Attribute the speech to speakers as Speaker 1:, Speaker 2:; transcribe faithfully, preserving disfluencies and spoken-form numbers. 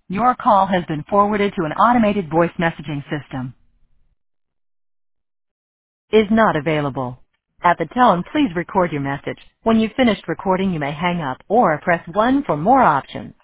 Speaker 1: Your call has been forwarded to an automated voice messaging system. Is not available. At the tone, please record your message. When you've finished recording, you may hang up or press one for more options.